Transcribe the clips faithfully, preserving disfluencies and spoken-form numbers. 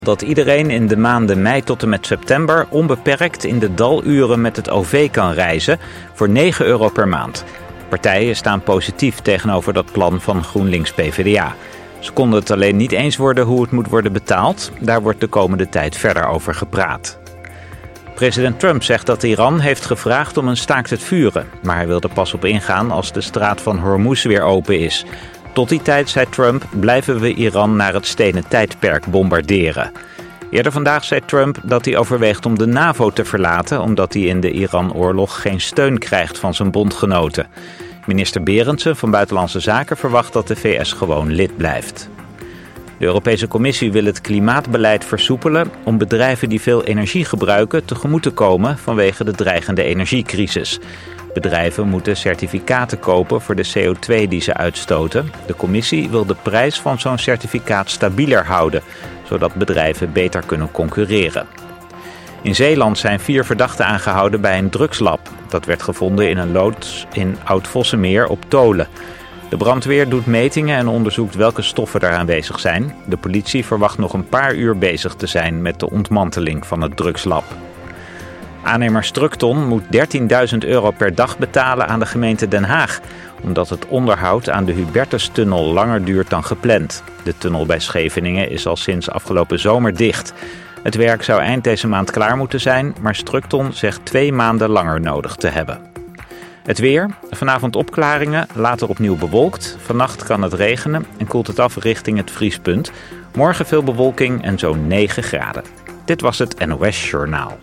Dat iedereen in de maanden mei tot en met september onbeperkt in de daluren met het O V kan reizen voor negen euro per maand. Partijen staan positief tegenover dat plan van GroenLinks P v d A. Ze konden het alleen niet eens worden hoe het moet worden betaald. Daar wordt de komende tijd verder over gepraat. President Trump zegt dat Iran heeft gevraagd om een staakt het vuren. Maar hij wil er pas op ingaan als de straat van Hormuz weer open is. Tot die tijd, zei Trump, blijven we Iran naar het stenen tijdperk bombarderen. Eerder vandaag zei Trump dat hij overweegt om de NAVO te verlaten, omdat hij in de Iran-oorlog geen steun krijgt van zijn bondgenoten. Minister Berendsen van Buitenlandse Zaken verwacht dat de V S gewoon lid blijft. De Europese Commissie wil het klimaatbeleid versoepelen om bedrijven die veel energie gebruiken tegemoet te komen vanwege de dreigende energiecrisis. Bedrijven moeten certificaten kopen voor de C O twee die ze uitstoten. De commissie wil de prijs van zo'n certificaat stabieler houden, zodat bedrijven beter kunnen concurreren. In Zeeland zijn vier verdachten aangehouden bij een drugslab. Dat werd gevonden in een loods in Oud-Vossemeer op Tolen. De brandweer doet metingen en onderzoekt welke stoffen daar aanwezig zijn. De politie verwacht nog een paar uur bezig te zijn met de ontmanteling van het drugslab. Aannemer Strukton moet dertienduizend euro per dag betalen aan de gemeente Den Haag, omdat het onderhoud aan de Hubertustunnel langer duurt dan gepland. De tunnel bij Scheveningen is al sinds afgelopen zomer dicht. Het werk zou eind deze maand klaar moeten zijn, maar Strukton zegt twee maanden langer nodig te hebben. Het weer, vanavond opklaringen, later opnieuw bewolkt. Vannacht kan het regenen en koelt het af richting het vriespunt. Morgen veel bewolking en zo'n negen graden. Dit was het N O S Journaal.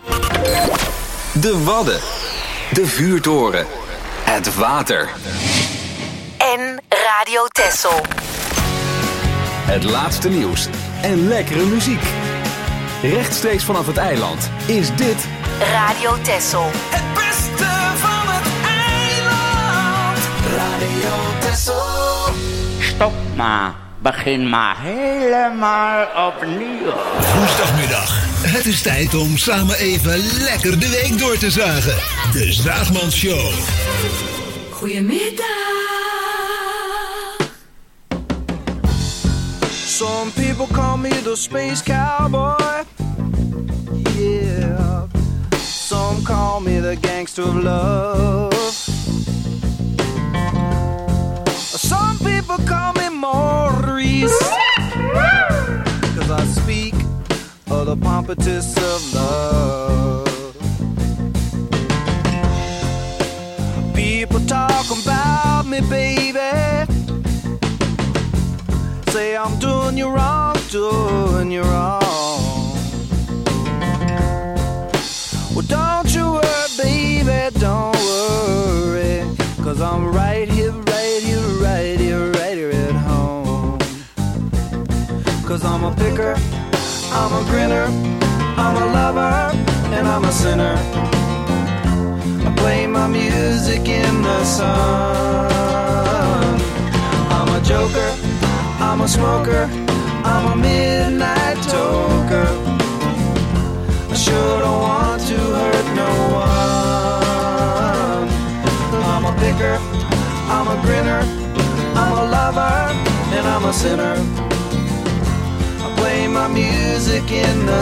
De Wadden, de vuurtoren, het water. En Radio Texel. Het laatste nieuws en lekkere muziek. Rechtstreeks vanaf het eiland is dit Radio Texel. Het beste van het eiland. Radio Texel. Stop maar. Begin maar helemaal opnieuw. Woensdagmiddag. Het is tijd om samen even lekker de week door te zagen. De Zaagmans Show. Goedemiddag. Some people call me the space cowboy. Yeah. Some call me the gangster of love. Some people call me Maurice, 'cause I speak of the pompatus of love. People talk about me, baby. Say I'm doing you wrong, doing you wrong. Well, don't you worry, baby, don't worry, 'cause I'm right here, right here, right here, right here at home. 'Cause I'm a picker, I'm a grinner, I'm a lover, and I'm a sinner. I play my music in the sun. I'm a joker, I'm a smoker, I'm a midnight toker. I sure don't want to hurt no one. I'm a picker, I'm a grinner, I'm a lover, and I'm a sinner. I play my music in the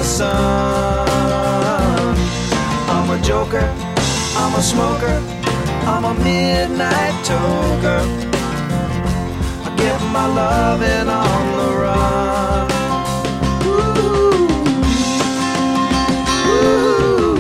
sun. I'm a joker, I'm a smoker, I'm a midnight toker. I get my loving on the run. Ooh. Ooh.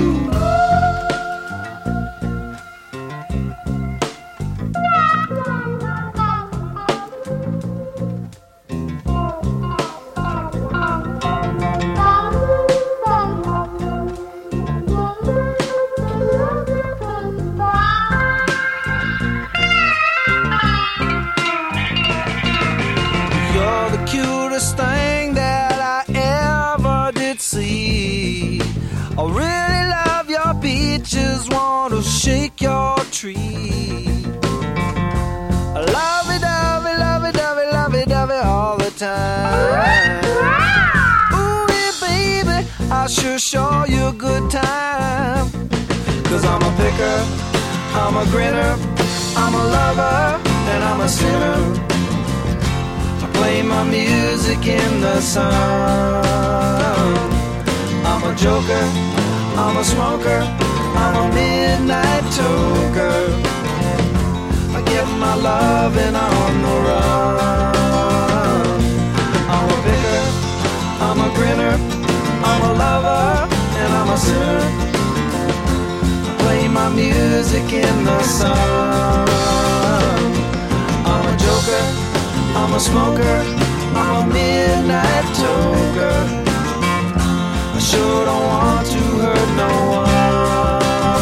Thing that I ever did see. I really love your beaches, want to shake your tree. I love it, love it, love it, love it, love it, love it all the time. Ooh, yeah, baby, I sure show you a good time. 'Cause I'm a picker, I'm a grinner, I'm a lover, and I'm a sinner. play my music in the sun. I'm a joker, I'm a smoker, I'm a midnight toker. I get my loving on the run. I'm a picker, I'm a grinner, I'm a lover, and I'm a sinner. I play my music in the sun. I'm a joker, I'm a smoker, I'm a midnight toker. I sure don't want to hurt no one.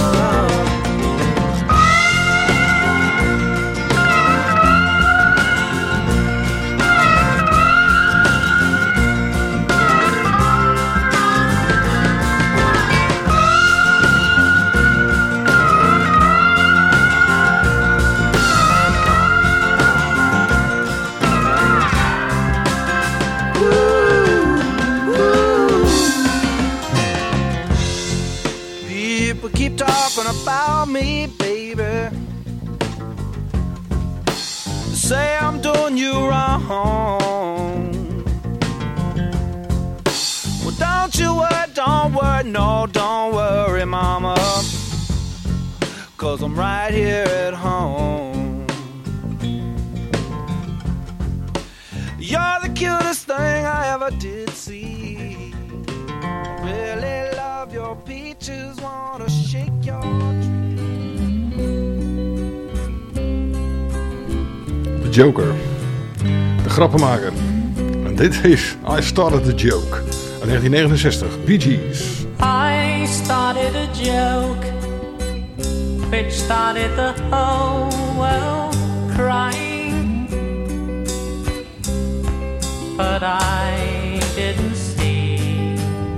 Keep talking about me, baby. Say I'm doing you wrong. Well, don't you worry, don't worry, no, don't worry, mama. 'Cause I'm right here at home. You're the cutest thing I ever did see. Really love your peaches, wanna shake your tree. De Joker. De grappenmaker. En dit is I Started the Joke. Uit negentien negenenzestig. Bee Gees. I started a joke which started the whole world crying. But I didn't see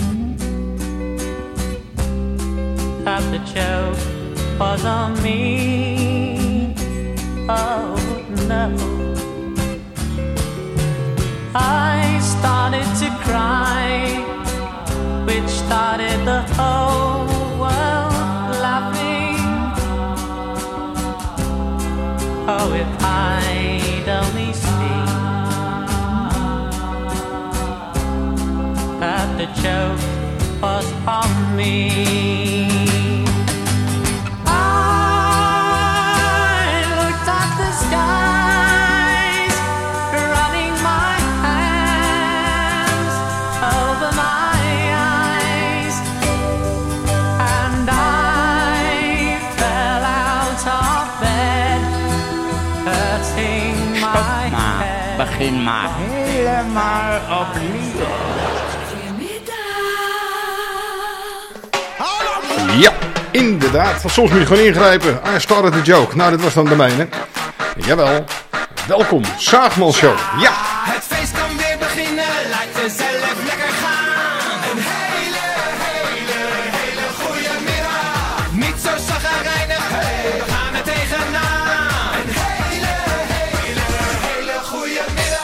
that the joke was on me. Oh no. I started to cry, which started the whole world laughing. Oh, if I'd only seen that the joke was on me. Begin maar helemaal opnieuw. Ja, inderdaad. Want soms moet je gewoon ingrijpen. I started the joke. Nou, dit was dan de mijne. Jawel. Welkom. Zaagman Show. Ja. Het feest kan weer beginnen. Laat jezelf lekker gaan. Een hele, hele, hele goede middag. Niet zo zagrijnig. Hey, we gaan er tegenaan. Een hele, hele, hele goede middag.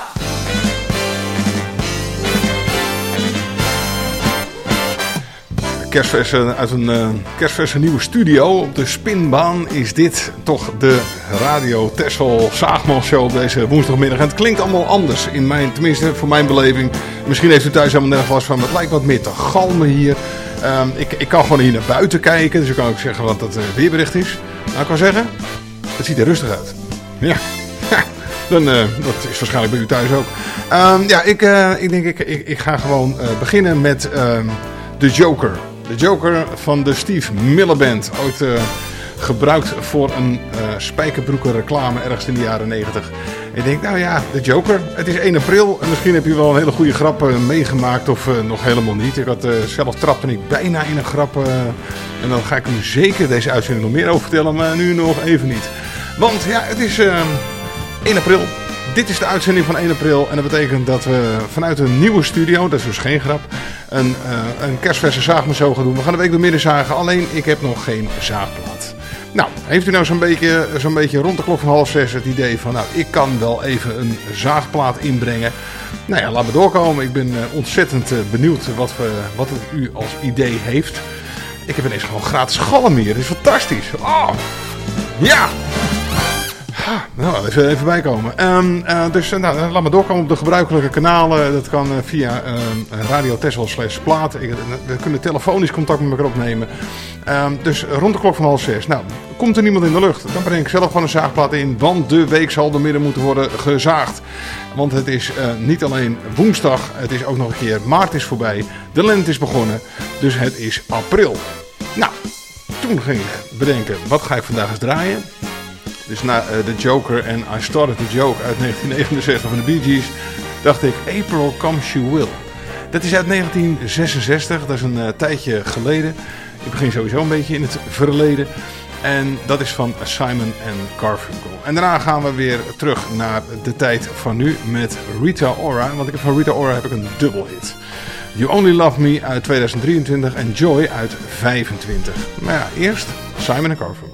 Kerstverse, uit een uh, kerstverse nieuwe studio op de Spinbaan is dit toch de Radio Texel Zaagman Show op deze woensdagmiddag. En het klinkt allemaal anders, in mijn, tenminste voor mijn beleving. Misschien heeft u thuis helemaal nergens last van, maar het lijkt wat meer te galmen hier. Um, ik, ik kan gewoon hier naar buiten kijken, dus ik kan ook zeggen wat het uh, weerbericht is. Nou, ik kan zeggen, het ziet er rustig uit. Ja, dan, uh, dat is waarschijnlijk bij u thuis ook. Um, ja, ik, uh, ik denk ik, ik, ik ga gewoon uh, beginnen met um, de Joker. De Joker van de Steve Miller Band. Ooit uh, gebruikt voor een uh, spijkerbroeken reclame ergens in de jaren negentig. Ik denk, nou ja, de Joker. Het is één april. En misschien heb je wel een hele goede grap uh, meegemaakt of uh, nog helemaal niet. Ik had uh, zelf trapte ik bijna in een grap. Uh, en dan ga ik u zeker deze uitzending nog meer over vertellen. Maar nu nog even niet. Want ja, het is uh, één april. Dit is de uitzending van één april en dat betekent dat we vanuit een nieuwe studio, dat is dus geen grap, een, uh, een kerstverse zaagmachine gaan doen. We gaan de week door midden zagen, alleen ik heb nog geen zaagplaat. Nou, heeft u nou zo'n beetje, zo'n beetje rond de klok van half zes het idee van, nou, ik kan wel even een zaagplaat inbrengen. Nou ja, laat me doorkomen. Ik ben uh, ontzettend uh, benieuwd wat, we, wat het u als idee heeft. Ik heb ineens gewoon gratis galm hier, dat is fantastisch. Oh, ja! Ja, nou, even, even bijkomen. Um, uh, dus uh, nou, laat me doorkomen op de gebruikelijke kanalen. Dat kan uh, via uh, Radio Texel slash plaat. Ik, uh, we kunnen telefonisch contact met elkaar opnemen. Um, dus rond de klok van half zes. Nou, komt er niemand in de lucht, dan breng ik zelf gewoon een zaagplaat in. Want de week zal door midden moeten worden gezaagd. Want het is uh, niet alleen woensdag, het is ook nog een keer maart is voorbij. De lente is begonnen, dus het is april. Nou, toen ging ik bedenken, wat ga ik vandaag eens draaien? Dus na uh, The Joker en I Started the Joke uit negentien negenenzestig van de Bee Gees, dacht ik April Comes She Will. Dat is uit negentien zesenzestig, dat is een uh, tijdje geleden. Ik begin sowieso een beetje in het verleden. En dat is van Simon en Garfunkel. En daarna gaan we weer terug naar de tijd van nu met Rita Ora. Want ik heb van Rita Ora heb ik een dubbelhit. You Only Love Me uit tweeduizend drieëntwintig en Joy uit vijfentwintig. Maar ja, eerst Simon en Garfunkel.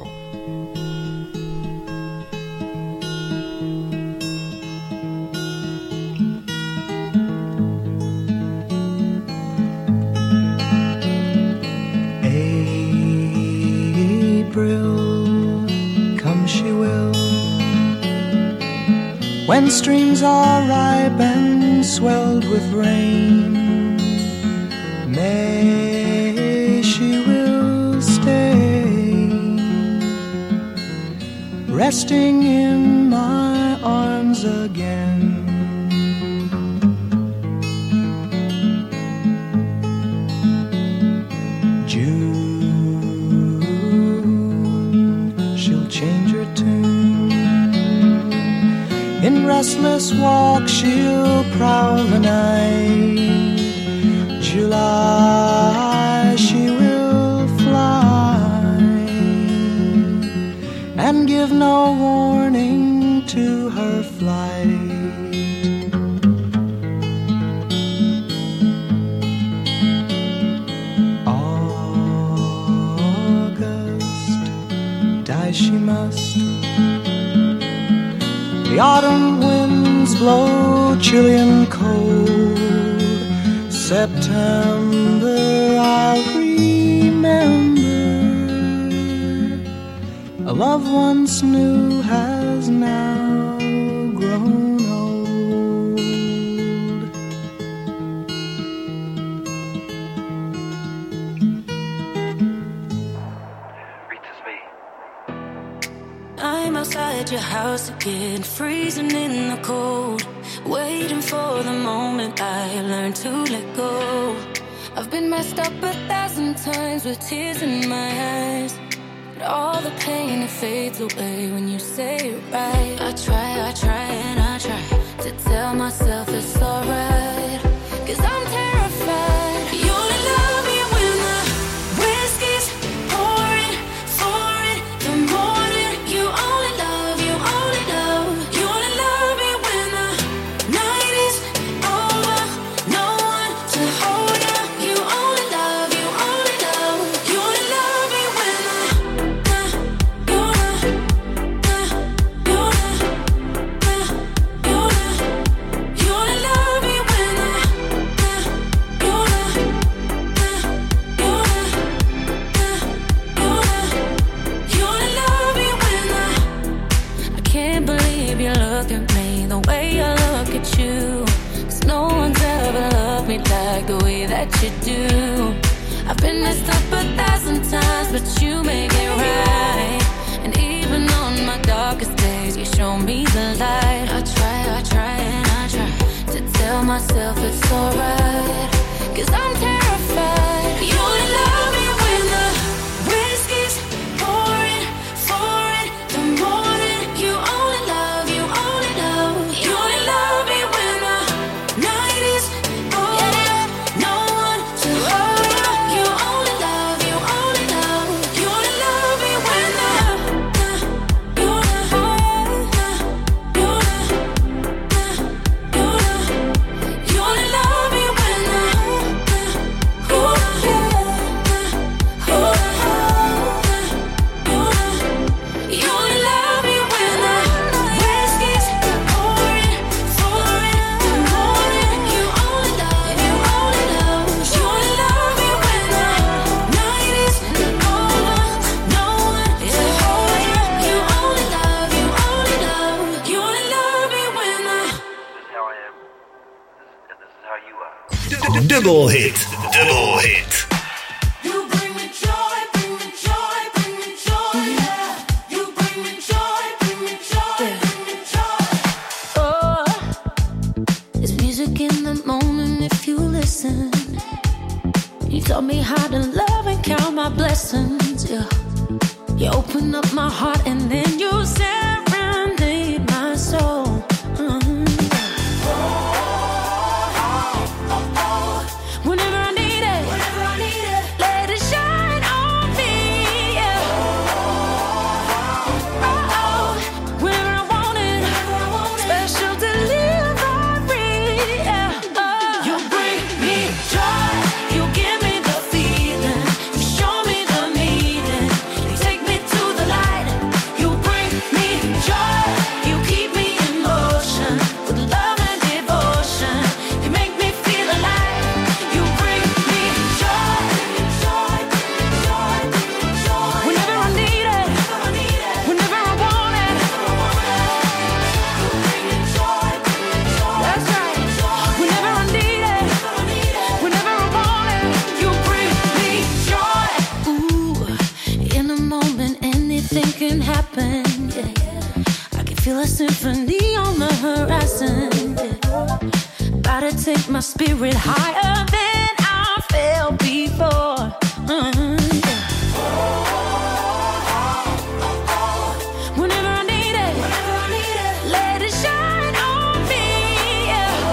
When streams are ripe and swelled with rain, May she will stay, resting in my arms again. June, she'll change her tune. In restless walk she'll prowl the night. July she will fly and give no warning to her flight. August, die she must. The autumn winds blow chilly and cold. September I'll remember. A love once new has now grown old. I'm outside your house again, freezing in the cold, waiting for the moment I learn to let go. I've been messed up a thousand times with tears in my eyes, but all the pain, it fades away when you say it right. I try, I try and I try to tell myself it's alright, 'cause I'm terrified. You only love me when the whiskey's pouring, pouring the morning. You only love, you only love, you only love me when the night is over. No one to hold you. You only love, you only love, you only love me when the uh, you uh, uh, you uh, uh, you uh, you only love me when the uh, you uh, uh, you uh, uh, you uh, you only love me when the I can't believe you look at me the way I look at you, 'cause no one's ever loved me like the way that you do. I've been messed up a thousand times, but you make it right. And even on my darkest days, you show me the light. I try, I try and I try to tell myself it's alright, 'cause I'm terrified. You only love me when the whiskey's pouring, pouring the morning. You only love, you only love, you only love me when the night is over. No one to hold you. You only love, you only love, you only love me when the uh, you uh, uh, you uh, uh, you uh, you only love me when the uh, you Double hit. Double hit. You taught me how to love and count my blessings, yeah. You opened up my heart and then you serenade my soul. Mm-hmm. Whenever I need it, whenever I need it, let it shine on me, yeah. Oh, whenever I want it, whenever I want it, special delivery, yeah. Oh, you bring me joy. You give me the feeling. You show me the meaning. You take me to the light. You bring me joy. You keep me in motion with love and devotion. You make me feel alive. You bring me joy. Joy, joy, joy. Whenever I need it, whenever I want it, you bring me joy. That's right. Whenever I need it, whenever I want it, you bring me joy. Ooh, in a moment anything can happen. Yeah, I can feel a symphony on the horizon. Yeah, about to take my spirit higher than I felt before. Mm, yeah. Whenever I need it, whenever I need it, let it shine on me. Yeah.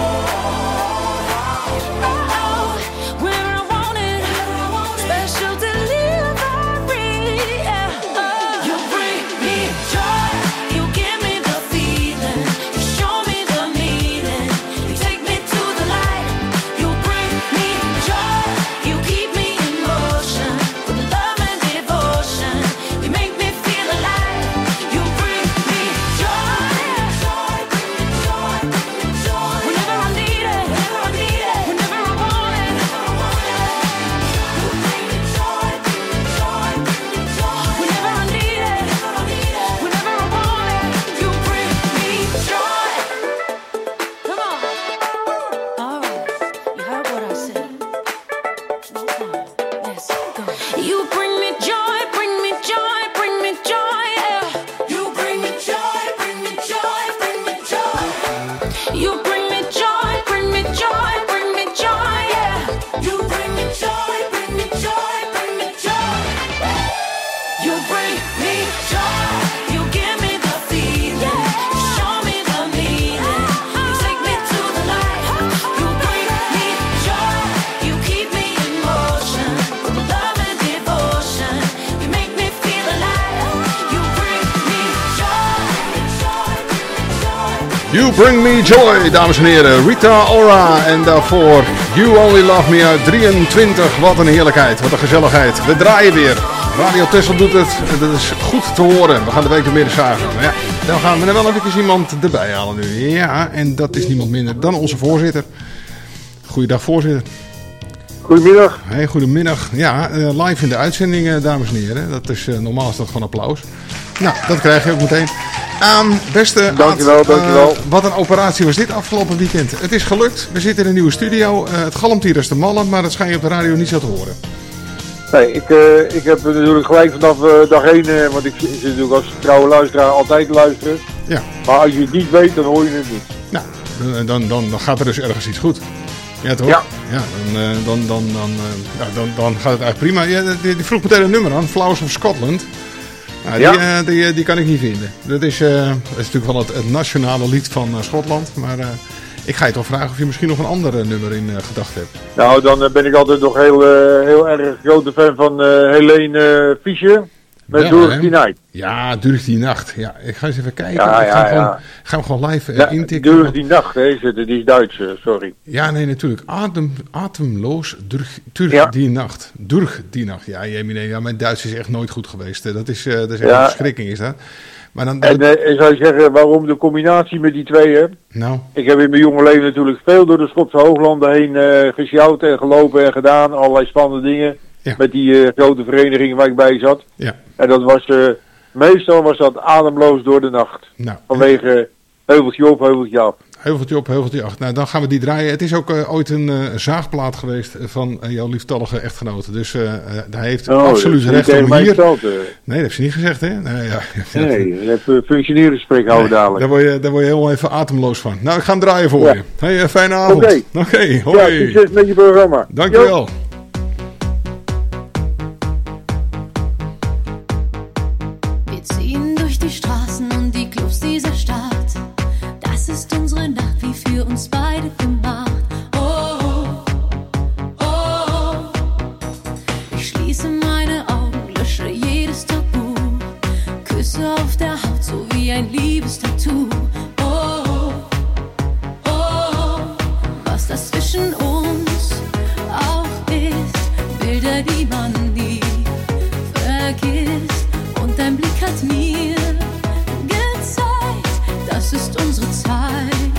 Oh, whenever I want it, special delivery. Yeah. Oh, you bring me joy. You give me the feeling. You show me the meaning. You take me to the light. You bring me joy. You keep me in motion with love and devotion. You make me feel alive. You bring me joy. Whenever I need it, whenever I need it, whenever I want it, you bring me joy. Whenever I need it, whenever I want it, you bring me joy. Come on. All right. You heard what I said. No time. Let's go. You bring me joy, bring me joy, bring me joy, yeah. You bring me joy, bring me joy, bring me joy. You bring me joy, bring me joy, bring me joy, yeah. You bring me joy, bring me joy, bring me joy. You bring me joy. You give me the feeling. You show me the meaning. You take me to the light. You bring me joy. You keep me in motion with love and devotion. You make me feel alive. You bring me joy. You Bring Me Joy, dames en heren. Rita Ora en daarvoor You Only Love Me uit drieëntwintig. Wat een heerlijkheid, wat een gezelligheid. We draaien weer. Radio Texel doet het. Dat is goed te horen. We gaan de week door midden zagen. Maar ja, dan gaan we er wel even iemand erbij halen nu. Ja, en dat is niemand minder dan onze voorzitter. Goeiedag, voorzitter. Goedemiddag. Hey, goedemiddag. Ja, uh, live in de uitzending, uh, dames en heren. Dat is, uh, normaal is dat gewoon applaus. Nou, dat krijg je ook meteen. Um, beste dankjewel, Aad, uh, dankjewel. Wat een operatie was dit afgelopen weekend. Het is gelukt. We zitten in een nieuwe studio. Uh, het galmt hier als de mannen, maar dat schijn je op de radio niet zo te horen. Nee, ik, uh, ik heb natuurlijk gelijk vanaf uh, dag één, uh, want ik zit natuurlijk als trouwe luisteraar altijd te luisteren. Ja. Maar als je het niet weet, dan hoor je het niet. Nou, dan, dan, dan, dan gaat er dus ergens iets goed. Ja, toch? Ja. Ja, dan, uh, dan, dan, dan, uh, ja, dan, dan gaat het eigenlijk prima. Ja, die, die vroeg meteen een nummer aan, Flowers of Scotland. Nou, die, ja. uh, die, die kan ik niet vinden. Dat is, uh, dat is natuurlijk wel het, het nationale lied van uh, Schotland. Maar uh, ik ga je toch vragen of je misschien nog een ander uh, nummer in uh, gedachten hebt. Nou, dan uh, ben ik altijd nog heel, uh, heel erg grote fan van uh, Helene uh, Fischer. Met ja, Durch die Nacht. Ja, Durch die Nacht. Ja, ik ga eens even kijken. Ja, ik ga, ja, hem gewoon, ja. ga hem gewoon live uh, ja, intikken. Durch die Nacht, hè, is het, die is Duits, uh, sorry. Ja, nee, natuurlijk. Adem, atemloos durch, durch ja. die Nacht. Durch die Nacht. Ja, jemine, ja, mijn Duits is echt nooit goed geweest. Dat is, uh, dat is echt ja. een verschrikking, is dat. Maar dan, en, uh, en zou je zeggen, waarom de combinatie met die twee, hè? Nou. Ik heb in mijn jonge leven natuurlijk veel door de Schotse hooglanden heen uh, gesjouwd en gelopen en gedaan. Allerlei spannende dingen. Ja. Met die uh, grote vereniging waar ik bij zat. Ja. En dat was, uh, meestal was dat ademloos door de nacht. Nou. Vanwege Heuveltje op, heuveltje af. Heuveltje op, heuveltje af. Nou, dan gaan we die draaien. Het is ook uh, ooit een uh, zaagplaat geweest van uh, jouw lieftallige echtgenote. Dus uh, uh, hij heeft oh, absoluut recht om hier... Gesteld, uh. Nee, dat heeft ze niet gezegd, hè? Nee, ja. nee dat heeft een functioneringsgesprek houden nee, dadelijk. Daar word, je, daar word je helemaal even ademloos van. Nou, ik ga hem draaien voor ja. je. Hey, uh, fijne avond. Oké, okay. okay, hoi. Ja, succes met je programma. Dankjewel. Jo. Wir ziehen durch die Straßen und die Clubs dieser Stadt. Das ist unsere Nacht, wie für uns beide gemacht. Oh, oh, oh. Ich schließe meine Augen, lösche jedes Tabu. Küsse auf der Haut, so wie ein Liebestattoo. Oh, oh, was das zwischen uns auch ist. Bilder, die man nie vergisst. Und dein Blick hat mir gezeigt, das ist unsere Zeit.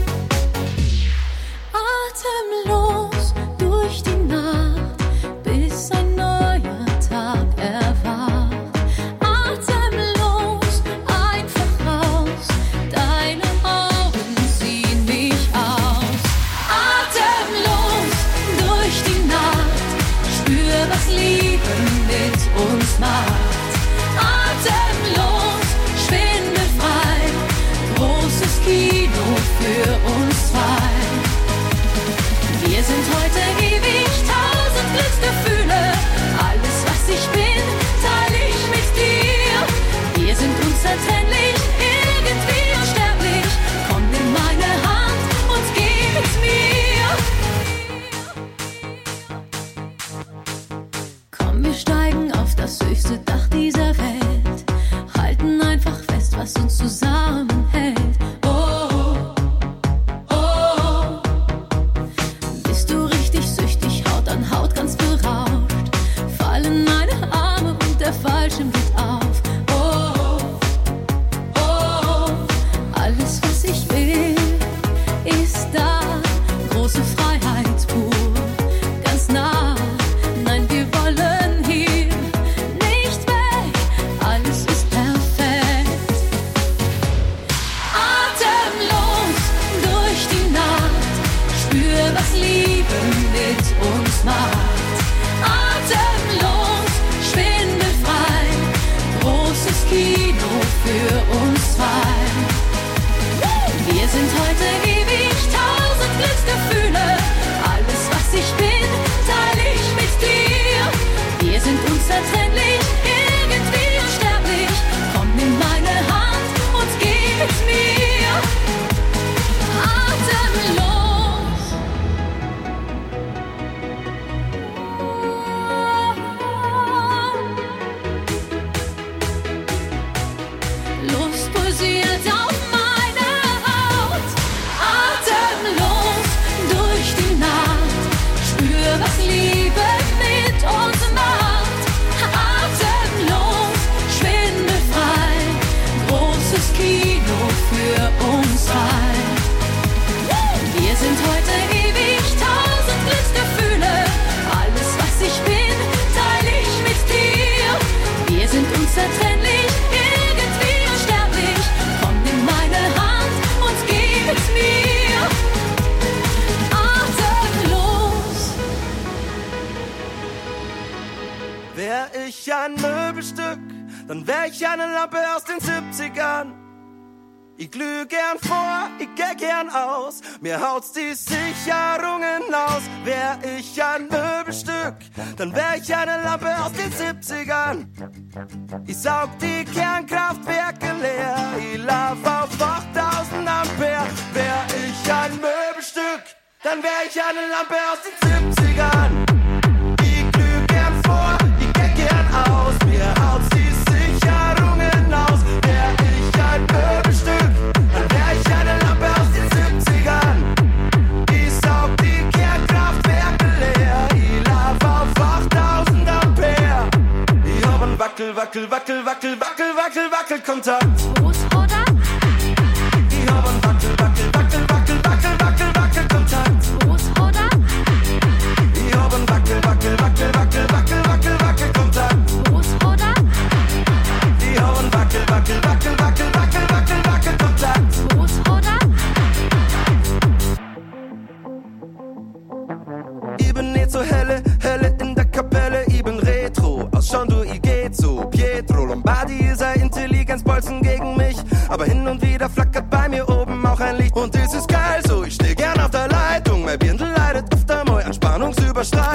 Atemlos durch die Nacht, bis ein neuer Tag erwacht. Atemlos, einfach raus, deine Augen ziehen mich aus. Atemlos durch die Nacht, spür, was Liebe mit uns macht. Atemlos, schwindelfrei, großes Kino für uns zwei. Wir sind heute ewig, tausend Glücksgefühle. Alles, was ich bin, teile ich mit dir. Wir sind unzertrennlich, irgendwie unsterblich. Komm in meine Hand und geh mit mir. Komm, wir steigen auf das höchste Dach dieser Welt. Halten einfach fest, was uns zusammenhält. Oh, oh, oh. Bist du richtig süchtig, Haut an Haut ganz berauscht. Fallen meine Arme und der Fallschirm geht auf. Oh, oh, oh. Alles, was ich will, ist da. Große Freiheit pur, ganz nah. Nein, wir wollen hier nicht weg. Alles ist perfekt. Atemlos durch die Nacht, spür, was Liebe mit uns macht. Atemlos, schwindelfrei, großes Kino für uns zwei. Wir sind heute ewig, tausend Glücksgefühle. Alles, was ich bin, teile ich mit dir. Wir sind unzertrennlich, irgendwie unsterblich. Komm in meine Hand und geh mit mir. Atemlos. Lust pulsiert auf meine Haut. Atemlos durch die Nacht, spür, was Liebe mit uns macht. Atemlos, schwindelfrei, großes Kino für uns zwei. Wir sind heute ewig, tausend Glücksgefühle. Alles, was ich bin, teile ich mit dir. Wir sind unzertrennlich, irgendwie unsterblich. Komm in meine Hand und geh mit mir. Atemlos. Wär ich ein Möbelstück, dann wär ich eine Lampe aus den siebzigern. Ich glüh gern vor, ich geh gern aus, mir haut's die Sicherungen aus. Wär ich ein Möbelstück, dann wär ich eine Lampe aus den siebzigern. Ich saug die Kernkraftwerke leer, ich lauf auf achttausend Ampere. Wär ich ein Möbelstück, dann wär ich eine Lampe aus den siebzigern. Ich glüh gern vor, ich geh gern aus, mir haut's die Sicherungen aus. Wär ich ein Möbelstück, dann wär ich eine Lampe aus den siebzigern. Ich saug die Kernkraftwerke leer, ich lauf auf achttausend Ampere. Ich hab ein Wackel, Wackel, Wackel, Wackel, Wackel, Wackel, Wackelkontakt. Oder? Ich hab ein Wackel, Wackel, Wackel, Wackel, Wackel, Wackel, Wackelkontakt. Oder? Ich hab ein Wackel, Wackel, Wackel, Wackel, Wackel, Wackel, Wackelkontakt. Oder? Ich hab ein Wackel, Wackel, Wackel, Wackel, Wackel, Wackel, Wackelkontakt.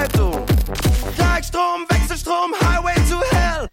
Zeitung. Gleichstrom, Wechselstrom, Highway to Hell.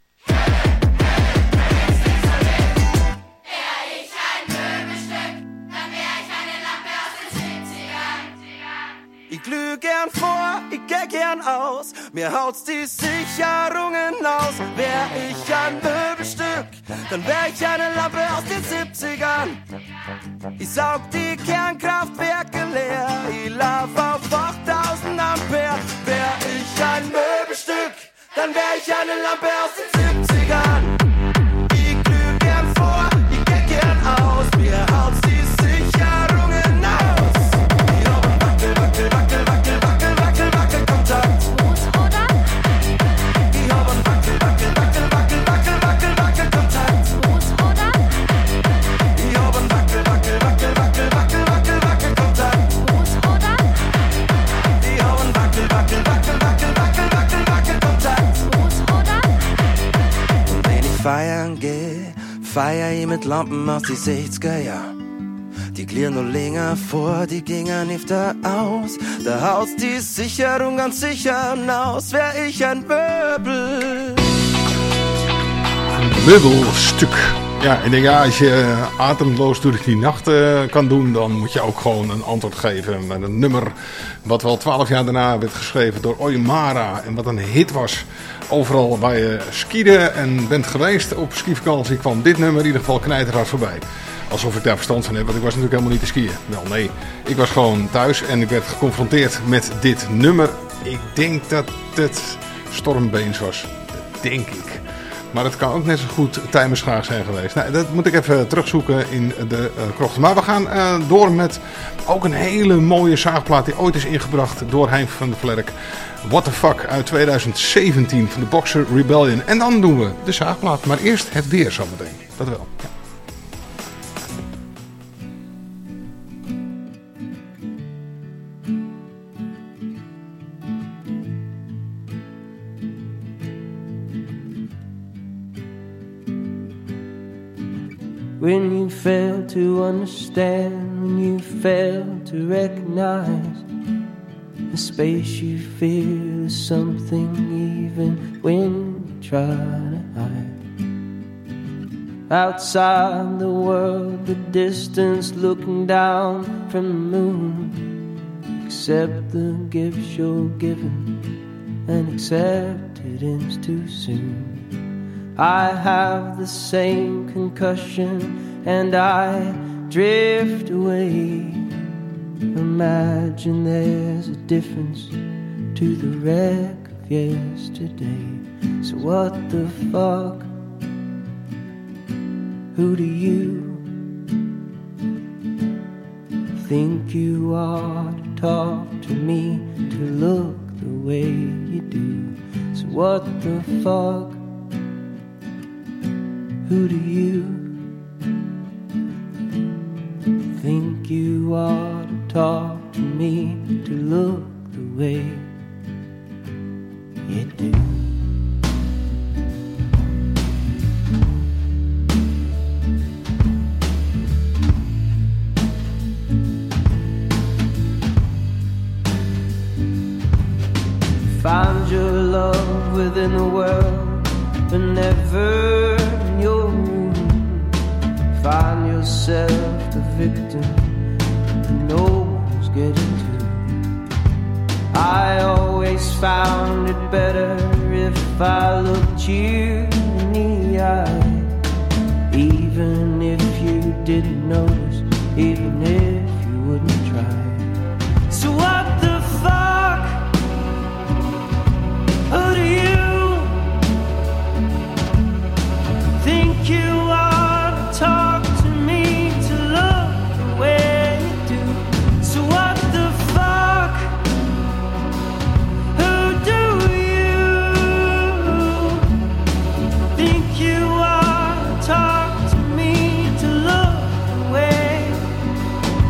Ich glüh gern vor, ich geh gern aus, mir haut's die Sicherungen aus. Wär ich ein Möbelstück, dann wär ich eine Lampe aus den siebzigern. Ich saug die Kernkraftwerke leer, ich lauf auf achttausend Ampere. Wär ich ein Möbelstück, dann wär ich eine Lampe aus den siebzigern. Ich glüh gern vor, ich geh gern aus, mir haut's die Sicherungen aus. Ich hab ein Wackel, Wackel, Wackel, Wackel, Wackel, Wackel, Wackel, Kontakt. Oder? Ich hab ein Wackel, Wackel, Wackel, Wackel, Wackel, Wackel, Wackel, Kontakt. Oder? Ich hab ein Wackel, Wackel, Wackel, Wackel, Wackel, Wackel, Wackel, Kontakt. Oder? Ich hab ein Wackel, Wackel, Wackel, Wackel, Wackel, Wackel, Wackel, Kontakt. Oder? Und wenn ich feiern geh, feier ich mit Lampen aus die sechziger Jahr. Die glieren nur länger vor, die gingen öfter aus. Da haut die Sicherung ganz sicher hinaus, wär ich ein Möbel. Een meubelstuk. Ja, en ja, als je ademloos door die nacht uh, kan doen, dan moet je ook gewoon een antwoord geven met een nummer wat wel twaalf jaar daarna werd geschreven door Oymara en wat een hit was. Overal waar je skiede en bent geweest op skivakantie kwam dit nummer in ieder geval knijterhard voorbij. Alsof ik daar verstand van heb, want ik was natuurlijk helemaal niet te skiën. Wel nee, ik was gewoon thuis en ik werd geconfronteerd met dit nummer. Ik denk dat het Stormbeens was. Dat denk ik. Maar het kan ook net zo goed Tijmerschaag zijn geweest. Nou, dat moet ik even terugzoeken in de uh, krochten. Maar we gaan uh, door met ook een hele mooie zaagplaat die ooit is ingebracht door Hein van der Vlerk. What the Fuck uit tweeduizend zeventien van de Boxer Rebellion. En dan doen we de zaagplaat. Maar eerst het weer zometeen. Dat wel. Ja. When you fail to understand, when you fail to recognize the space you feel is something even when you try to hide. Outside the world, the distance looking down from the moon. Accept the gifts you're given and accept it ends too soon. I have the same concussion and I drift away. Imagine there's a difference to the wreck of yesterday. So what the fuck? Who do you think you are to talk to me, to look the way you do? So what the fuck? Who do you think you are to talk to me, to look the way you do? Found your love within the world, but never in your room. Find yourself the victim that no one's getting to. I always found it better if I looked you in the eye. Even if you didn't notice, even if you wouldn't try. So what the fuck? Who do you think you are to talk to me, to look the way you do? So what the fuck? Who do you think you are to talk to me, to look the way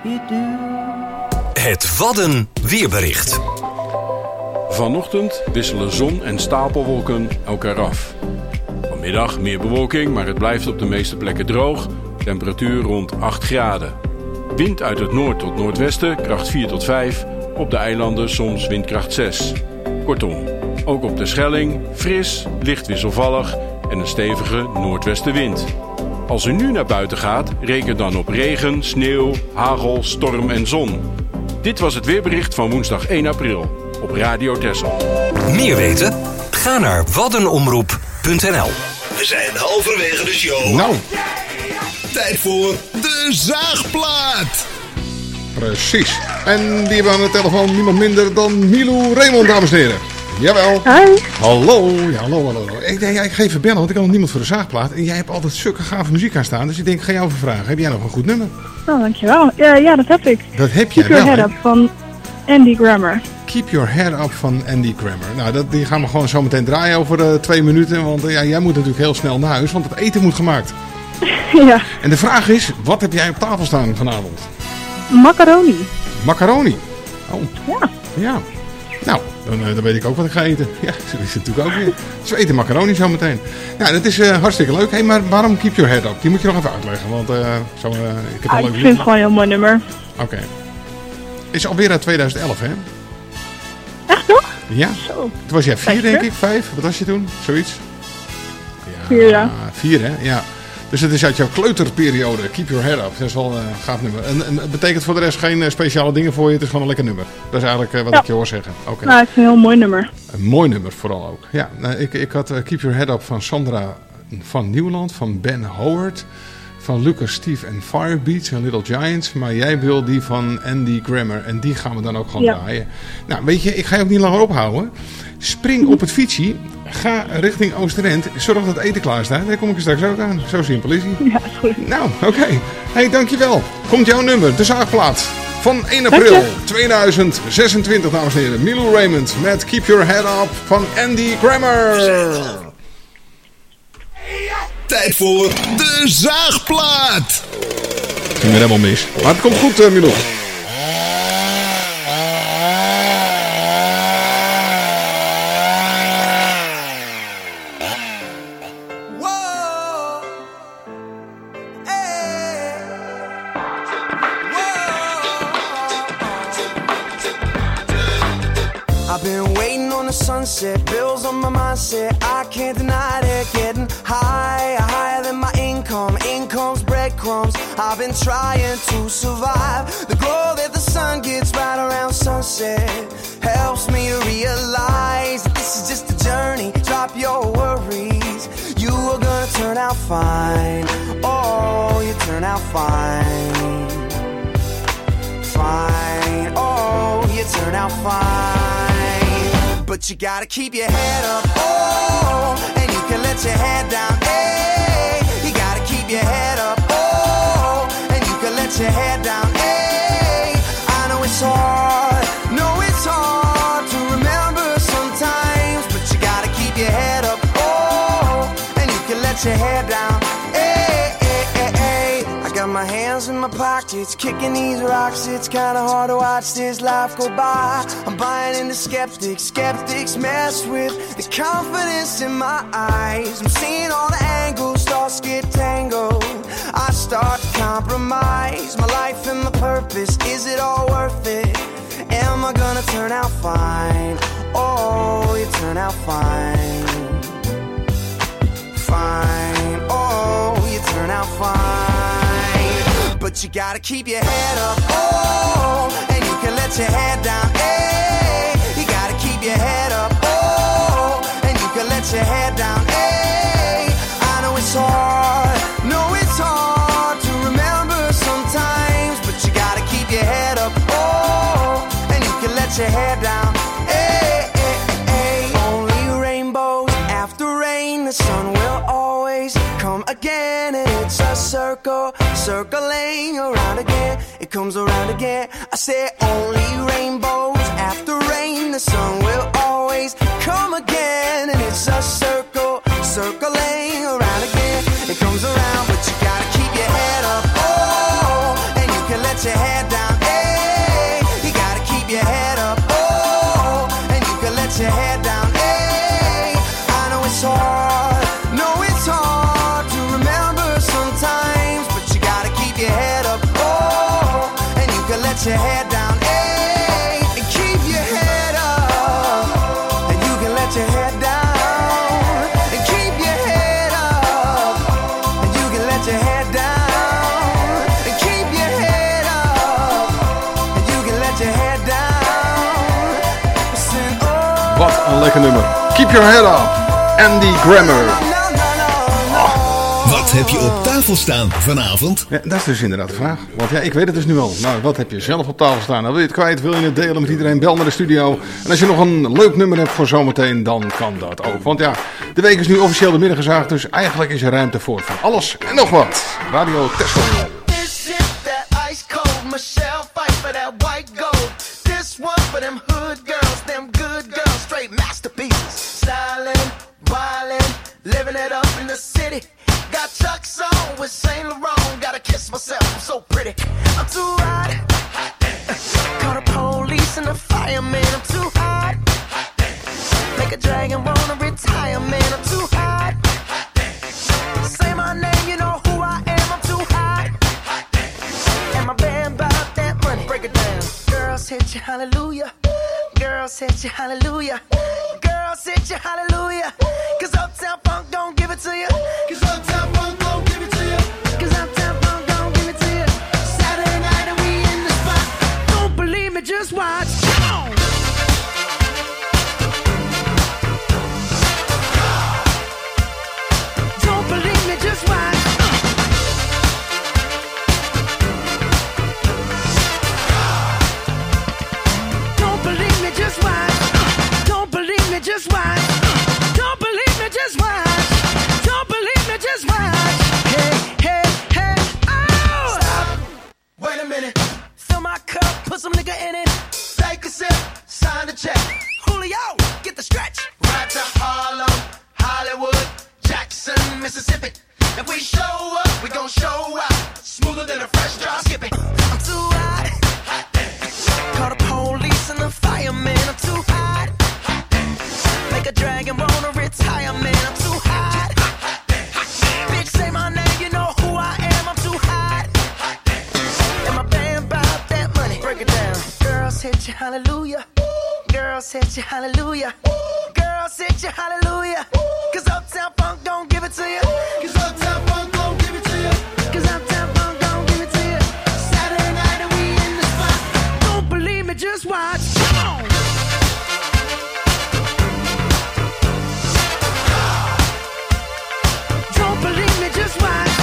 you do. Het Wadden weerbericht. Vanochtend wisselen zon en stapelwolken elkaar af. Vanmiddag meer bewolking, maar het blijft op de meeste plekken droog. Temperatuur rond acht graden. Wind uit het noord tot noordwesten, kracht vier tot vijf. Op de eilanden soms windkracht zes. Kortom, ook op de Schelling fris, licht wisselvallig en een stevige noordwestenwind. Als u nu naar buiten gaat, reken dan op regen, sneeuw, hagel, storm en zon. Dit was het weerbericht van woensdag één april op Radio Texel. Meer weten? Ga naar waddenomroep punt n l. We zijn halverwege de show. Nou. Tijd voor de zaagplaat. Precies. En die hebben aan de telefoon niemand minder dan Milou Raymond, dames en heren. Jawel. Hi. Hallo. Ja, hallo, hallo. Ik, denk, ja, ik ga even bellen, want ik kan nog niemand voor de zaagplaat. En jij hebt altijd zulke gave muziek aan staan. Dus ik denk, ik ga jou even vragen. Heb jij nog een goed nummer? Oh, dankjewel. Ja, ja, dat heb ik. Dat heb jij Keep wel, Your Head hè? Up van Andy Grammer. Keep Your Head Up van Andy Grammer. Nou, dat, die gaan we gewoon zo meteen draaien over uh, twee minuten. Want uh, ja, jij moet natuurlijk heel snel naar huis, want het eten moet gemaakt. Ja. En de vraag is, wat heb jij op tafel staan vanavond? Macaroni. Macaroni? Oh. Ja. Ja. Nou, dan, uh, dan weet ik ook wat ik ga eten. Ja, dat is het natuurlijk ook weer. Dus we eten macaroni zo meteen. Nou, dat is uh, hartstikke leuk. Hey, maar waarom Keep Your Head Up? Die moet je nog even uitleggen, want uh, zo, uh, ik heb Ah, al ik leuk vind het gewoon een heel mooi nummer. Oké. Okay. Is alweer uit twintig elf, hè? Echt toch? Ja. Zo. Toen was jij vier, denk ik. Vijf. Wat was je toen? Zoiets? Ja. Vier, ja. Vier, hè? Ja. Dus het is uit jouw kleuterperiode. Keep Your Head Up. Dat is wel een uh, gaaf nummer. En, en het betekent voor de rest geen uh, speciale dingen voor je. Het is gewoon een lekker nummer. Dat is eigenlijk uh, wat ja. ik je hoor zeggen. Okay. Nou, het is een heel mooi nummer. Een mooi nummer vooral ook. Ja, nou, ik, ik had uh, Keep Your Head Up van Sandra van Nieuwland. Van Ben Howard. Van Lucas Steve en Firebeats en Little Giants. Maar jij wil die van Andy Grammer. En die gaan we dan ook gewoon ja. draaien. Nou, weet je, ik ga je ook niet langer ophouden. Spring op het fietsje. Ga richting Oosterend. Zorg dat het eten klaar staat. Daar kom ik er straks ook aan. Zo simpel is hij. Ja, is goed. Nou, oké. Okay. Hey, dankjewel. Komt jouw nummer. De zaagplaat. Van één april tweeduizend zesentwintig, dames en heren. Milou Raymond met Keep Your Head Up van Andy Grammer. Tijd voor de zaagplaat. Ging er helemaal mis. Maar het komt goed, uh, Milou. Sunset, bills on my mindset, I can't deny it. Getting higher, higher than my income. Income's breadcrumbs, I've been trying to survive. The glow that the sun gets right around sunset helps me realize that this is just a journey. Drop your worries, you are gonna turn out fine. Oh, you turn out fine. Fine, oh, you turn out fine. But you gotta keep your head up, oh, and you can let your head down, hey. You gotta keep your head up, oh, and you can let your head down, hey. I know it's hard, know it's hard to remember sometimes, but you gotta keep your head up, oh, and you can let your head down, hey, hey, hey, hey. I got my hands in my pockets, kicking these rocks. It's kinda hard to watch this life go by. I'm buying into skeptics, skeptics mess with the confidence in my eyes. I'm seeing all the angles, thoughts get tangled. I start to compromise my life and my purpose. Is it all worth it? Am I gonna turn out fine? Oh, you turn out fine. Fine, oh, you turn out fine. But you gotta keep your head up, oh, and you can let your head down, hey. You gotta keep your head up, oh, and you can let your head down, hey. I know it's hard, know it's hard to remember sometimes, but you gotta keep your head up, oh, and you can let your head down, hey, hey, hey. Only rainbows after rain, the sun will always come again, and it's a circle, circling around again. It comes around again. I say only rainbows after rain. The sun will always come again, and it's a circle, circling around again. It comes around, but you gotta keep your head up, oh, and you can let let your head down. Hey, you gotta keep your head up. Oh, and you can let your head down. Hey, I know it's hard. No, it's hard to remember sometimes, but you gotta keep your head up. Oh, and you can let your head down. Hey, and keep your head up. And you can let your head down. And keep your head up. And you can let your head down. And keep your head up. And you can let your head down. Sing, oh. Wat een lekker nummer. Keep your head up. Andy Grammer. Wat heb je op tafel staan vanavond? Ja, dat is dus inderdaad de vraag. Want ja, ik weet het dus nu al. Nou, wat heb je zelf op tafel staan? Nou, wil je het kwijt? Wil je het delen met iedereen? Bel naar de studio. En als je nog een leuk nummer hebt voor zometeen, dan kan dat ook. Want ja, de week is nu officieel de midden gezaagd. Dus eigenlijk is er ruimte voor van alles en nog wat. Radio Texel. This is that ice cold Michelle fight for that white gold. This one for them hood girls, them good girls, straight masterpieces. Styling, wildin', living it up in the city. Got Chuck's on with Saint Laurent. Gotta kiss myself, I'm so pretty. I'm too hot. Call the police and the fireman. I'm too hot. Make a dragon wanna retire, man. I'm too hot. Say my name, you know who I am. I'm too hot. And my band bought that money. Break it down. Girls hit you, hallelujah. Girls hit you, hallelujah. Girls hit you, hallelujah. Cause Uptown Funk don't give it to you. Cause Uptown Funk don't give it to you. Cause Uptown Funk don't give it to you. Saturday night and we in the spot. Don't believe me, just watch. Come on. Don't believe me, just watch. Don't believe me, just watch. Don't believe me, just watch. Don't believe me, just watch. Don't believe me, just watch. Hey, hey, hey, oh! Stop. Wait a minute. Fill my cup, put some nigga in it. Take a sip, sign the check. Julio, get the stretch. Right to Harlem, Hollywood, Jackson, Mississippi. If we show up, we gon' show out. Smoother than a fresh drop. Skip it. I'm too hot. Call the police and the fireman. I'm too hot. Make a dragon wanna retire, man. I'm too hot. Bitch, say my name, you know who I am. I'm too hot. And my band bought that money. Break it down. Girls hit you, hallelujah. Girls hit you, hallelujah. Girls hit you, hallelujah. Cause Uptown Funk don't give it to you. Cause Uptown Funk don't give it to you. Cause Uptown Funk don't give it to you. Saturday night and we in the spot. Don't believe me, just watch. Come on. Don't believe me, just watch.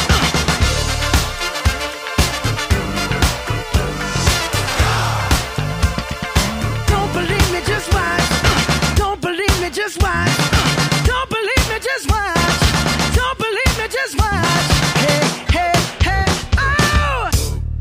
Don't believe me, just watch. Don't believe me, just watch. Don't believe me, just watch. Don't believe me, just watch. Hey, hey, hey, oh!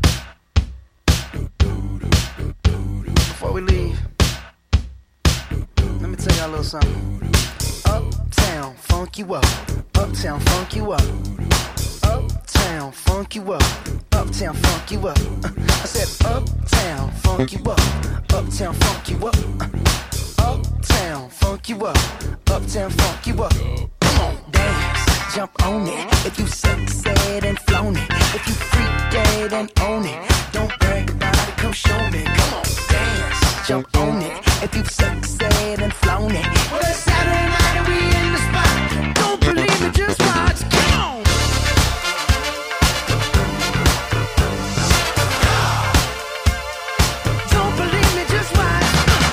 Before we leave, let me tell y'all a little something. Uptown, funk you up. Uptown, funk you up. Uptown, funk you up. Uptown, funk you up. Uh, I said uptown, funk you up. Uptown, funk you up. Uh, uptown, funk you up. Uptown, funk you up. Come on, dance, jump on it. If you sexed and flown it. If you freak dead and own it. Don't brag about it, come show me. Come on, dance, jump on it. If you sexed and flown it. Well, it's Saturday night and we in the spot. Don't believe me, just watch. Come on. Don't believe me, just watch.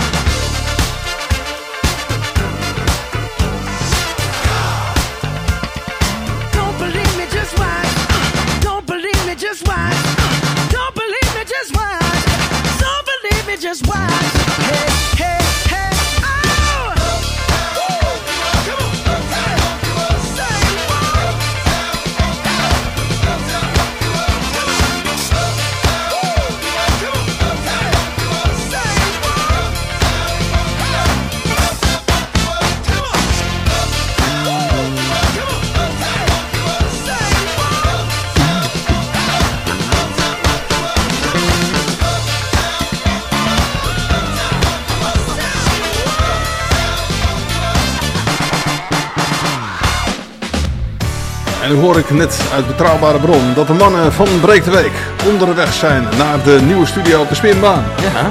Don't believe me, just watch. Don't believe me, just watch. Don't believe me, just watch. Don't believe me, just watch. Hey, hey, hey, oh! En nu hoor ik net uit betrouwbare bron dat de mannen van Breek de Week onderweg zijn naar de nieuwe studio op de Spinbaan. Ja.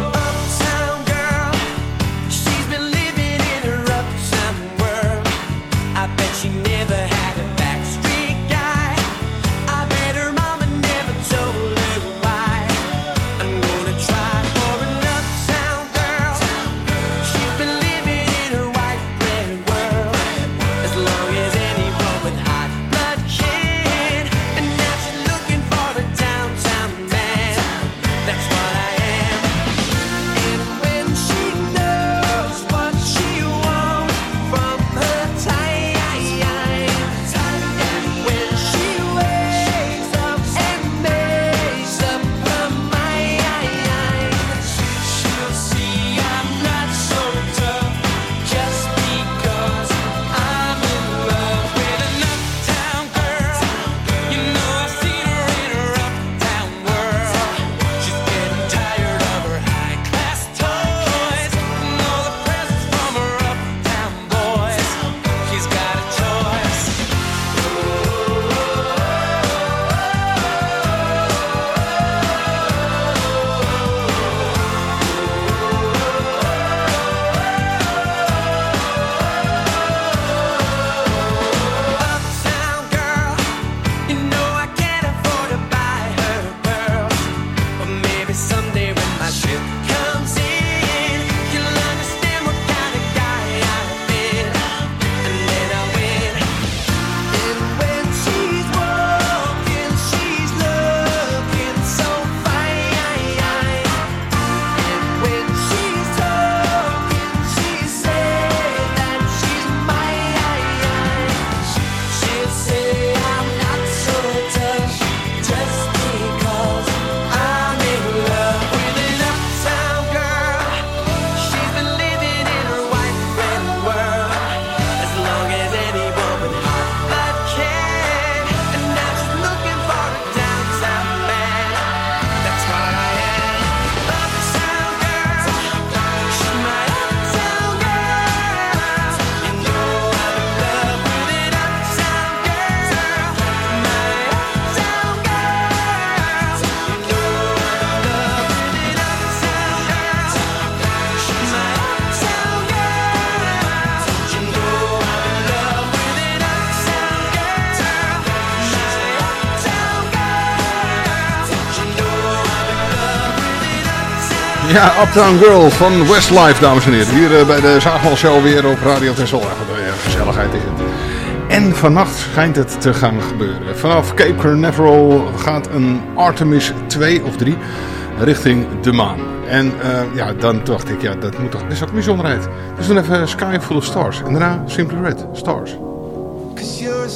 Ja, Uptown Girl van Westlife, dames en heren. Hier uh, bij de Zaagmal Show weer op Radio Texel. Ja, uh, gezelligheid is het. En vannacht schijnt het te gaan gebeuren. Vanaf Cape Canaveral gaat een Artemis twee of drie richting de maan. En uh, ja, dan dacht ik, ja, dat moet toch best ook een bijzonderheid. Dus dan even Sky Full of Stars. En daarna Simply Red, Stars. Cause you're a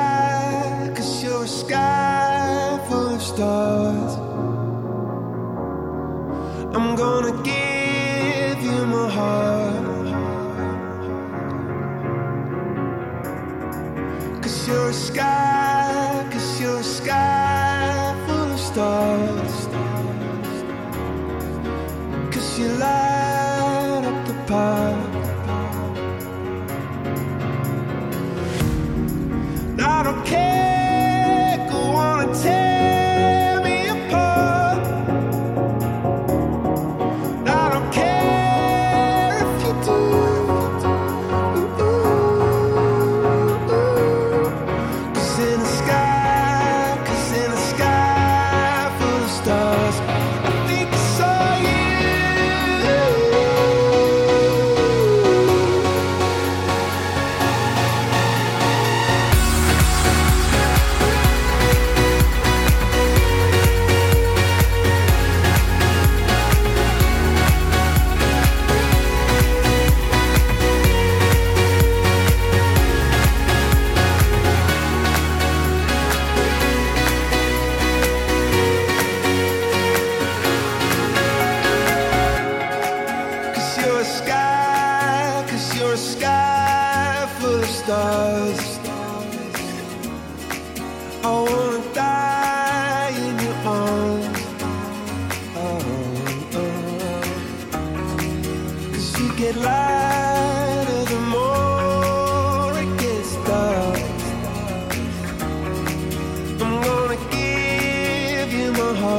sky, cause you're a sky full of stars. I'm gonna give you my heart. Cause you're a sky, cause you're a sky full of stars. Cause you light up the park. I don't care, go on and tear me apart. I don't care if you do. Ooh, ooh, ooh. Cause in the sky, cause in the sky full of stars, I think I saw you.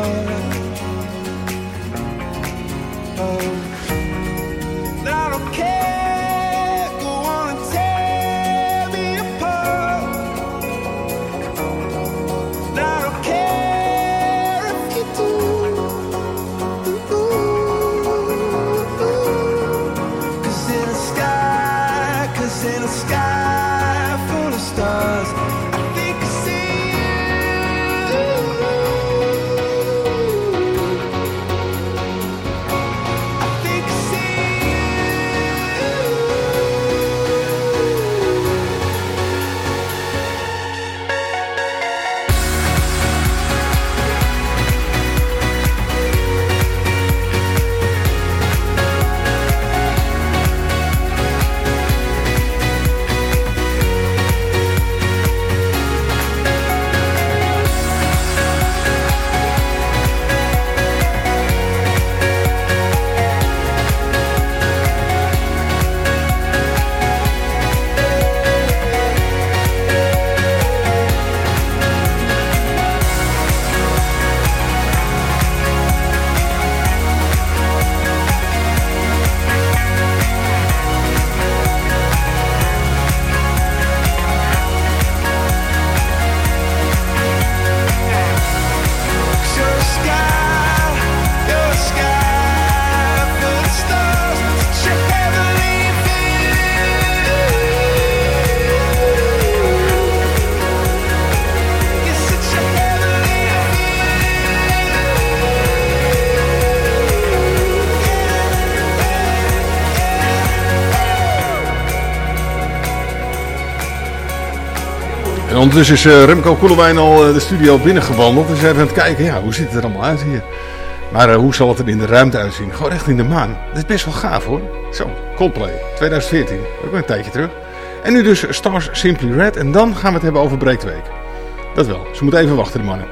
En ondertussen is uh, Remco Koelewijn al uh, de studio binnengewandeld. Dus even aan het kijken, ja, hoe ziet het er allemaal uit hier? Maar uh, hoe zal het er in de ruimte uitzien? Gewoon echt in de maan. Dat is best wel gaaf hoor. Zo, Coldplay, twintig veertien. Ook een tijdje terug. En nu dus Stars Simply Red. En dan gaan we het hebben over Breekweek. Dat wel. Ze moeten even wachten, de mannen.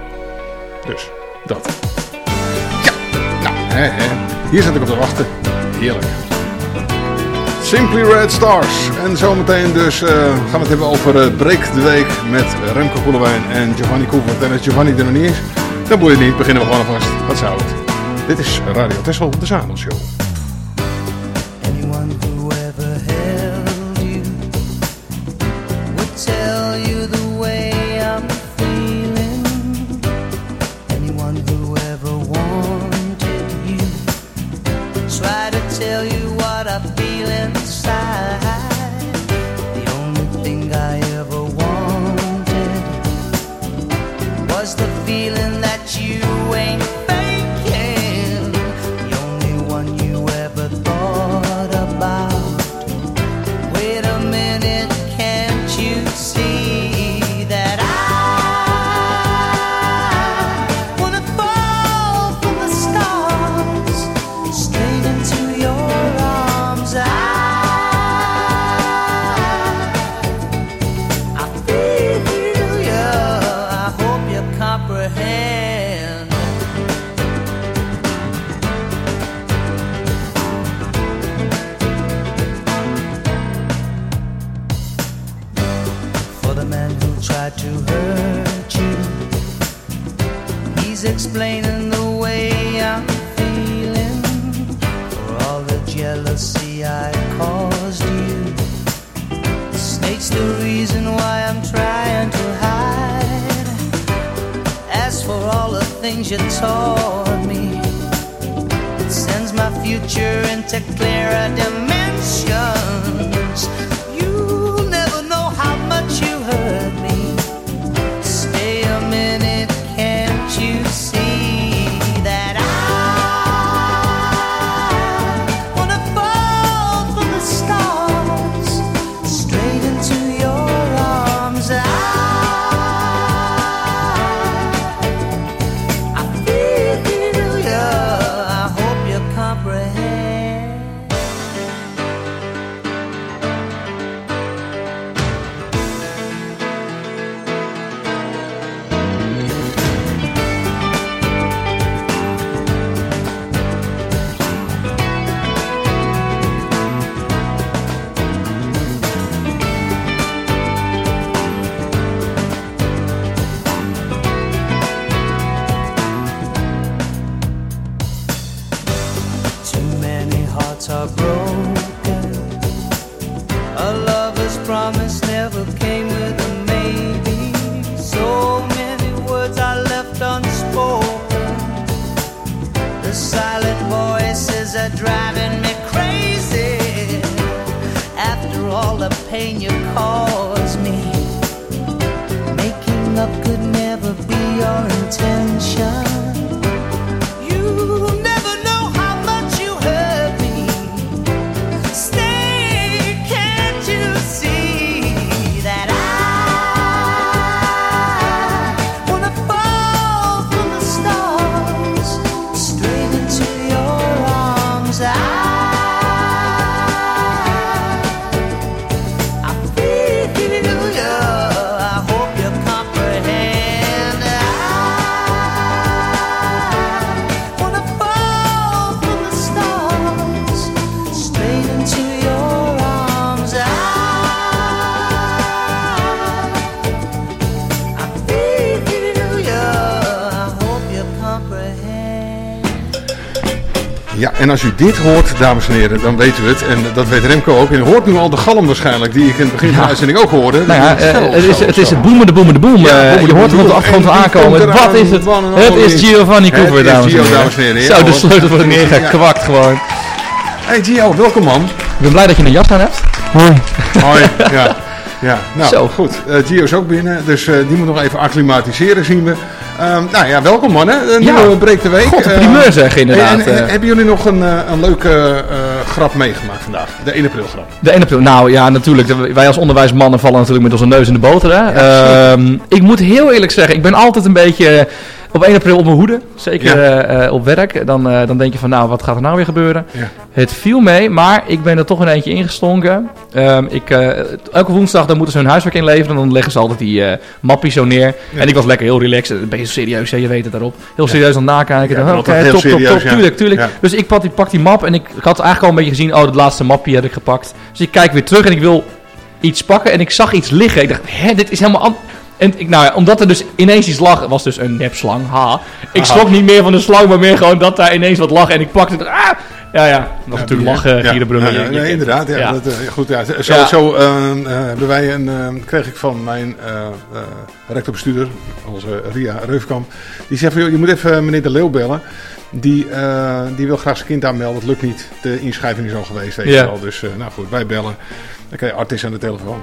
Dus, dat. Ja, nou, hè, hè. Hier zit ik op te wachten. Heerlijk. Simply Red Stars. En zometeen dus uh, gaan we het hebben over uh, Breek de Week met Remco Koelewijn en Giovanni Koevert. En als Giovanni er nog niet is, dan boeit het niet. Beginnen we gewoon alvast. Wat zou het? Dit is Radio Texel, de Zamelshow. Anyone who ever held you would tell you the way I'm feeling. Anyone who ever wanted you try to tell you what I feel inside. The only thing I ever wanted was the feeling that you ain't faking. The only one you ever thought about. Wait a minute, can't you see that I wanna fall from the stars straight into your arms? I, I feel you, I hope you comprehend. For the man who tried to hurt you, he's explaining the way I'm feeling. For all the jealousy I caused you, the snake's the reason why I'm trying to hide. As for all the things you taught me, it sends my future into clearer dimensions. You'll never know how much you hurt me. Stay a minute, can't you see that I wanna fall from the stars straight into your arms? I, I feel you, I hope you comprehend. are broken. A lover's promise never came with a maybe. So many words are left unspoken. The silent voices are driving me crazy. After all the pain you caused me, making up could never be your intention. Ja, en als u dit hoort, dames en heren, dan weet u het. En dat weet Remco ook. En u hoort nu al de galm waarschijnlijk, die ik in het begin van de uitzending ook hoorde. Nou ja, uh, het is, het is het boemen de boemen de boem. Ja, uh, je hoort hem op de achtergrond aankomen. Wat is het? Het is Giovanni Cooper, dames en heren. Zo, de sleutel wordt neergekwakt gewoon. Hey Gio, welkom man. Ik ben blij dat je een jas aan hebt. Hoi. Hoi, ja. Ja, nou Zo. goed. Uh, Gio is ook binnen, dus uh, die moet nog even acclimatiseren, zien we. Um, nou ja, welkom man, hè. Een nieuwe ja. Breek de Week. God, de primeur zeg, inderdaad. En, en, hebben jullie nog een, een leuke uh, grap meegemaakt vandaag? De één april grap. De één april, nou ja, natuurlijk. Wij als onderwijsmannen vallen natuurlijk met onze neus in de boter, hè. Ja, um, ik moet heel eerlijk zeggen, ik ben altijd een beetje... Op één april op mijn hoede, zeker ja. uh, op werk. Dan, uh, dan denk je van, nou, wat gaat er nou weer gebeuren? Ja. Het viel mee, maar ik ben er toch in eentje ingestonken. Um, ik, uh, elke woensdag dan moeten ze hun huiswerk inleveren. Dan leggen ze altijd die uh, mappie zo neer. Ja. En ik was lekker heel relaxed. Ben je serieus, hè? Je weet het daarop. Heel ja. serieus aan het nakijken. Ja, Oké, okay, top, serieus, top, top. Ja. Tuurlijk, tuurlijk. Ja. Dus ik pak die, pak die map en ik, ik had eigenlijk al een beetje gezien, oh, dat laatste mapje had ik gepakt. Dus ik kijk weer terug en ik wil iets pakken. En ik zag iets liggen. Ik dacht, hè, dit is helemaal anders. En ik, nou ja, omdat er dus ineens iets lag, was dus een nepslang, ha. Ik schrok niet meer van de slang, maar meer gewoon dat daar ineens wat lag en ik pakte het, ah! Ja, ja, dat was ja, natuurlijk lachen, ja, gierenbrullen. Ja, ja, ja, inderdaad, ja, ja. Dat, uh, goed, ja. Zo, ja. zo uh, uh, hebben wij een, uh, kreeg ik van mijn uh, uh, rectorbestuurder, onze Ria Reufkamp, die zei van, joh, je moet even meneer De Leeuw bellen. Die, uh, die wil graag zijn kind aanmelden, dat lukt niet. De inschrijving is al geweest, weet je ja. wel. Dus uh, nou goed, wij bellen. Dan krijg je artiest aan de telefoon.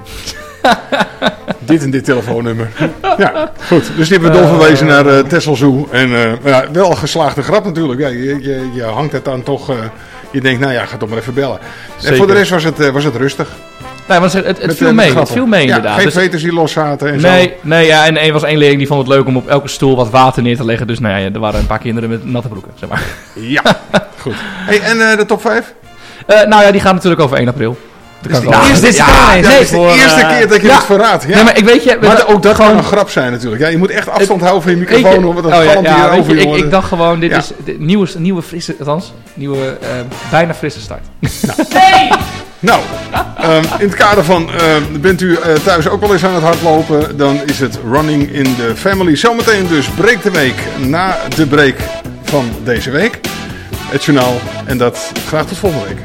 dit en dit telefoonnummer. Ja, goed. Dus die hebben we doorverwezen uh, naar uh, Texel Zoo. En uh, ja, wel een geslaagde grap natuurlijk. Ja, je, je, je hangt het dan toch... Uh, je denkt, nou ja, ga toch maar even bellen. Zeker. En voor de rest was het, uh, was het rustig. Nee, want het, het, het viel mee. Het viel mee inderdaad. Ja, geen veters die los zaten en nee, zo. Nee, ja, en er was één leerling die vond het leuk om op elke stoel wat water neer te leggen. Dus nou ja, er waren een paar kinderen met natte broeken, zeg maar. Ja, goed. Hey, en uh, de top vijf? Uh, nou ja, die gaat natuurlijk over één april. Dat is de nou, eerste, ja, ja, nee, is de voor, eerste uh, keer dat je ja. het verraadt. Ja. Nee, maar ik weet je, maar dat, ook dat gewoon... kan een grap zijn natuurlijk. Ja, je moet echt afstand houden van je microfoon. Want dat oh, ja, ja, hier over je, ik, ik dacht gewoon, dit ja. is de nieuwe, nieuwe frisse, althans, nieuwe, uh, bijna frisse start. Nou. Nee! Nou, um, in het kader van, uh, bent u uh, thuis ook wel eens aan het hardlopen, dan is het Running in the Family. Zometeen dus Breek de Week na de break van deze week. Het journaal en dat graag tot volgende week.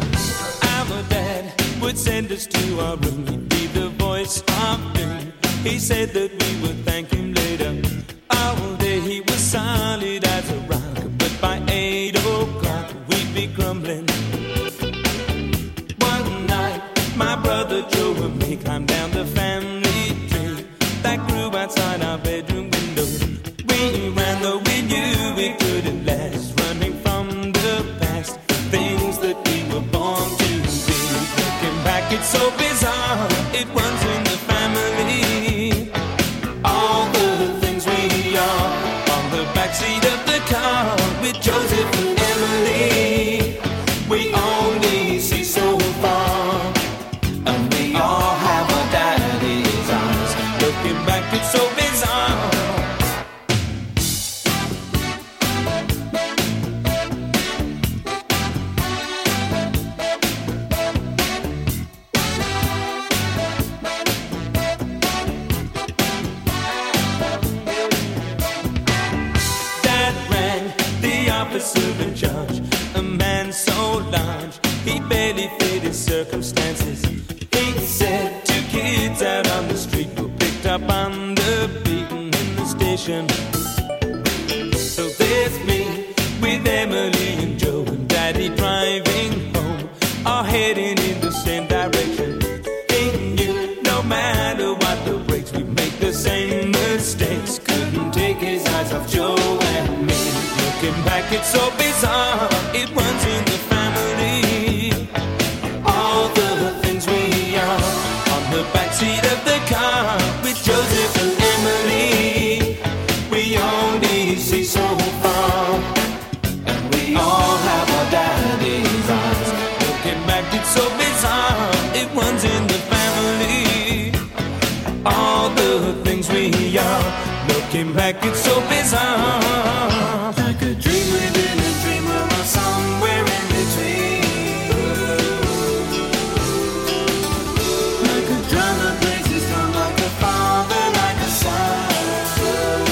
Would send us to our room, he'd be the voice of doom. He said that we would thank him later. All day he was solid as a rock, but by eight o'clock we'd be grumbling. One night my brother Joe and me climbed down the family tree that grew outside our bedroom window. We ran though we knew we couldn't last, running from the past, things that we were born to. It's so bizarre, it runs in the family. All the things we are on the backseat of the car with Joseph and Emily. We only see so far, and we all have our daddy's eyes. Looking back, it's so bizarre. Officer in charge, a man so large, he with Emily and Joe and Daddy driving home, all heading in the same direction. Ain't you, no matter what the breaks, we make the same mistakes. Couldn't take his eyes off Joe and me. Looking back, it's so bizarre, it runs in the family. All the things we are on the backseat of the car with Joseph and Emily. We only see so far, and we all have our daddy's eyes. Looking back, it's so bizarre, it runs in the family. All the things we are, looking back, it's so bizarre. Like a dream within a dream, or somewhere in between. Like a drama places from, like a father, like a son.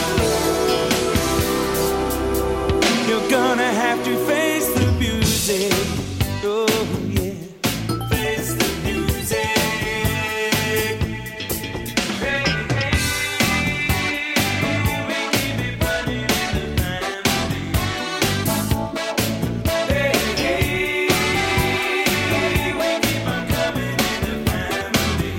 You're gonna have to face the music. Oh yeah, face the music. Hey, hey, we keep it running in the family. Hey, hey, we keep on coming in the family.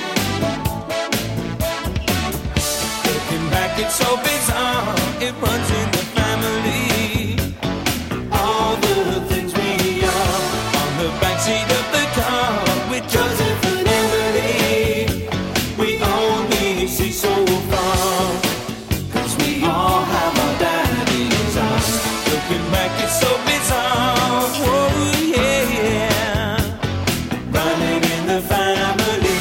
Looking back, it's so bizarre, it runs in the family. All the things we are on the backseat of the car with Joseph and Emily. We only see so far, cause we all have our daddy's eyes. Looking back, it's so bizarre. Oh yeah, running in the family.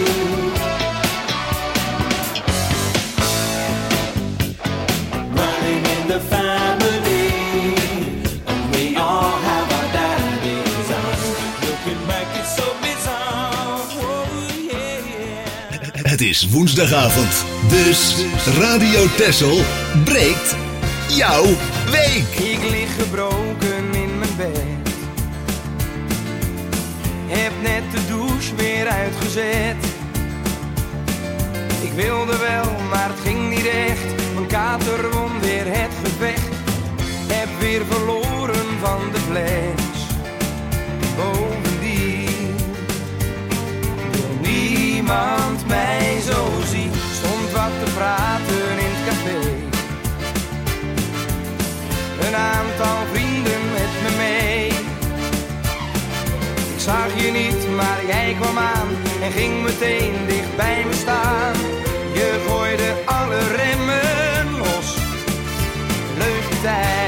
Running in the family, and we all have our daddy's eyes. Looking back, it's so bizarre. Oh yeah. Het is woensdagavond, dus Radio Texel breekt jouw week. Ik lig gebroken in mijn bed. Heb net de douche weer uitgezet. Ik wilde wel, maar het ging niet echt. Mijn kater won weer het gevecht. Heb weer verloren van de fles. Bovendien wil niemand mij zo zien. Stond wat te praten in het café. Een aantal vrienden met me mee. Ik zag je niet, maar jij kwam aan en ging meteen dicht bij me staan. Je gooide alle remmen los. Leuke tijd.